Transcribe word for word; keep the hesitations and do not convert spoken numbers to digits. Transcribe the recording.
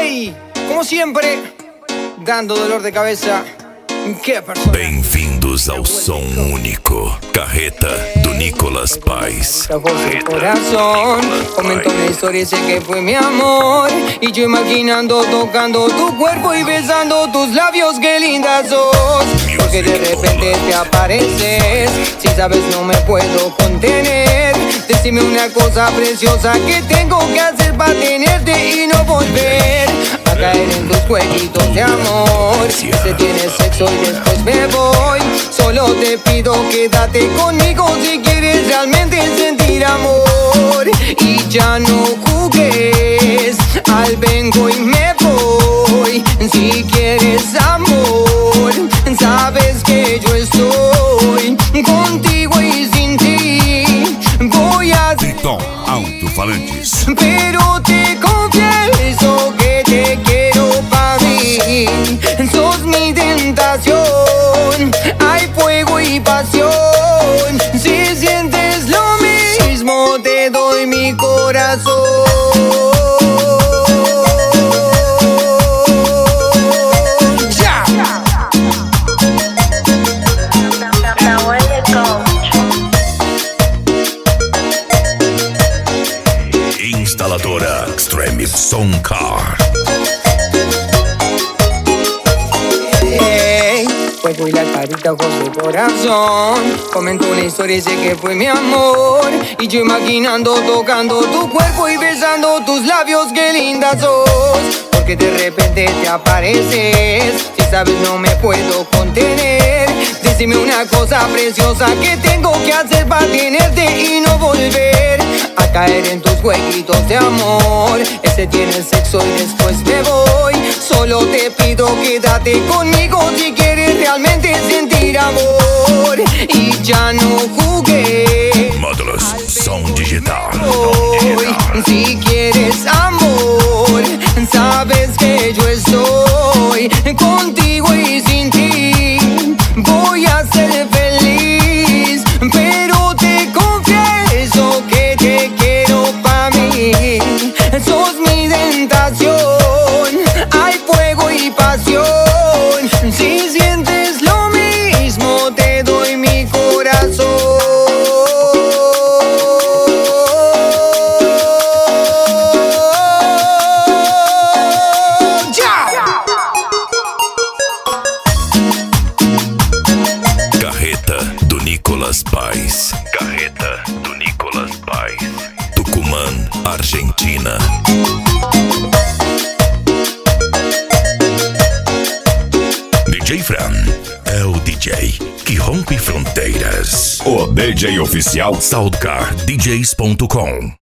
Ey, como siempre, dando dolor de cabeza. Que persona. Bem-vindos ao som único. Carreta do Nicolas Paz. El corazón comentó una historia, sé que fue mi amor. Y yo imaginando, tocando tu cuerpo y besando tus labios, qué linda sos. Porque de repente te apareces, si sabes no me puedo contener. Decime una cosa preciosa que tengo que hacer para tenerte y no volver a caer en tus jueguitos de amor. Si tienes sexo y después me voy, solo te pido quédate conmigo si quieres realmente sentir amor. Y ya no jugues al vengo y me voy. Si quieres amor, sabes que yo estoy contigo y sin ti voy a Triton Alto-Falantes. Pero te confieso que te quiero pa' mí. Sos mi tentación, hay fuego y pasión. Si sientes lo mismo, te doy mi corazón. ¡Ya! Instaladora Extreme Sound Car. Hey, fuego y la carita, ojos de corazón. Comentó una historia y sé que fue mi amor. Y yo imaginando, tocando tu cuerpo y besando tus labios, qué linda sos. Porque de repente te apareces, si sabes no me puedo contener. Decime una cosa preciosa que tengo que hacer para tenerte y no volver a caer en tus jueguitos de amor. Ese tiene sexo y después me voy. Solo te pido quédate conmigo si quieres realmente sentir amor. Y ya no jugué. Módulos Som Digital. Hoy, si quieres amor, sabes que yo estoy contigo y sin ti voy a ser feliz. Pero te confieso que te quiero pa' mí. Sos mi tentación, hay fuego y pasión. Si sientes lo mismo, te doy mi corazón. Carreta do Nicolas Paz. Carreta do Nicolas Paz. Tucumã, Argentina. D J Fran é o D J que rompe fronteiras. O D J oficial Soundcar D Js ponto com.